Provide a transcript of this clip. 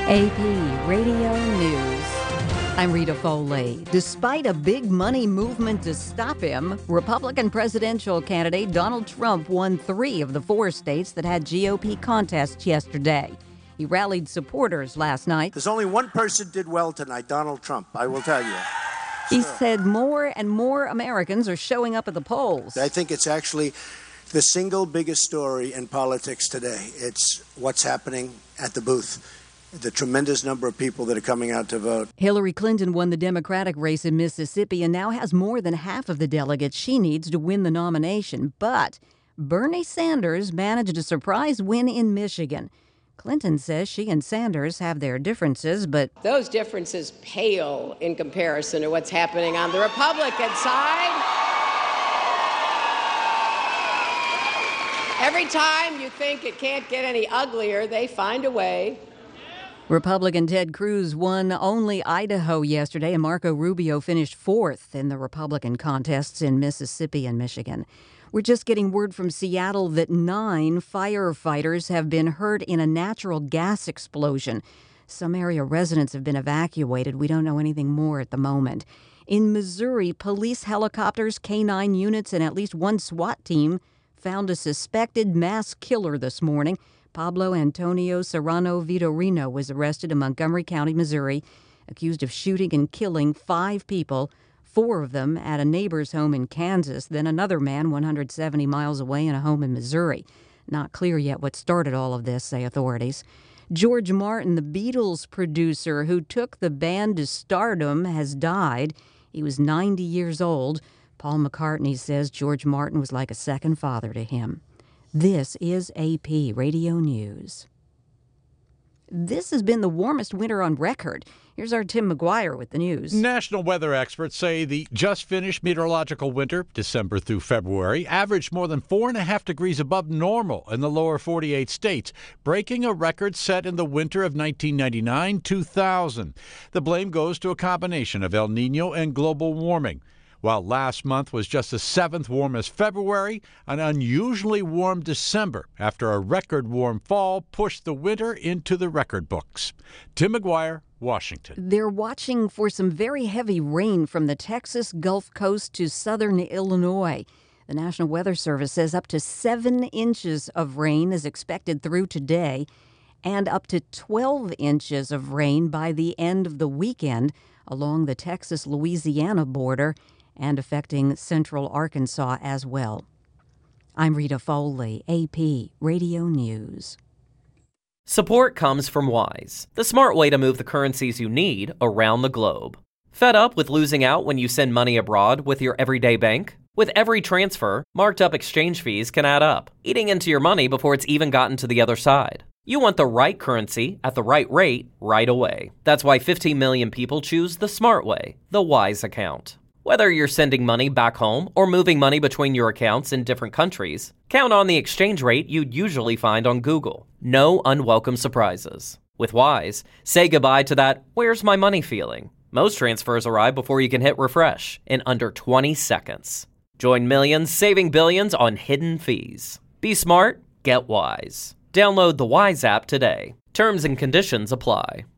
AP Radio News. I'm Rita Foley. Despite a big money movement to stop him, Republican presidential candidate Donald Trump won 3 of the 4 states that had GOP contests yesterday. He rallied supporters last night. There's only one person did well tonight, Donald Trump, I will tell you. He said more and more Americans are showing up at the polls. I think it's actually the single biggest story in politics today. It's what's happening at the booth. The tremendous number of people that are coming out to vote. Hillary Clinton won the Democratic race in Mississippi and now has more than half of the delegates she needs to win the nomination. But Bernie Sanders managed a surprise win in Michigan. Clinton says she and Sanders have their differences, but those differences pale in comparison to what's happening on the Republican side. Every time you think it can't get any uglier, they find a way. Republican Ted Cruz won only Idaho yesterday, and Marco Rubio finished 4th in the Republican contests in Mississippi and Michigan. We're just getting word from Seattle that 9 firefighters have been hurt in a natural gas explosion. Some area residents have been evacuated. We don't know anything more at the moment. In Missouri, police helicopters, K-9 units, and at least 1 SWAT team found a suspected mass killer this morning. Pablo Antonio Serrano Vitorino was arrested in Montgomery County, Missouri, accused of shooting and killing 5 people, 4 of them at a neighbor's home in Kansas, then another man 170 miles away in a home in Missouri. Not clear yet what started all of this, say authorities. George Martin, the Beatles producer who took the band to stardom, has died. He was 90 years old. Paul McCartney says George Martin was like a second father to him. This is AP Radio News. This has been the warmest winter on record. Here's our Tim McGuire with the news. National weather experts say the just-finished meteorological winter, December through February, averaged more than 4.5 degrees above normal in the lower 48 states, breaking a record set in the winter of 1999-2000. The blame goes to a combination of El Nino and global warming. While last month was just the 7th warmest February, an unusually warm December after a record warm fall pushed the winter into the record books. Tim McGuire, Washington. They're watching for some very heavy rain from the Texas Gulf Coast to southern Illinois. The National Weather Service says up to 7 inches of rain is expected through today and up to 12 inches of rain by the end of the weekend along the Texas-Louisiana border and affecting central Arkansas as well. I'm Rita Foley, AP Radio News. Support comes from Wise, the smart way to move the currencies you need around the globe. Fed up with losing out when you send money abroad with your everyday bank? With every transfer, marked up exchange fees can add up, eating into your money before it's even gotten to the other side. You want the right currency at the right rate right away. That's why 15 million people choose the smart way, the Wise account. Whether you're sending money back home or moving money between your accounts in different countries, count on the exchange rate you'd usually find on Google. No unwelcome surprises. With Wise, say goodbye to that "where's my money" feeling. Most transfers arrive before you can hit refresh in under 20 seconds. Join millions saving billions on hidden fees. Be smart, get Wise. Download the Wise app today. Terms and conditions apply.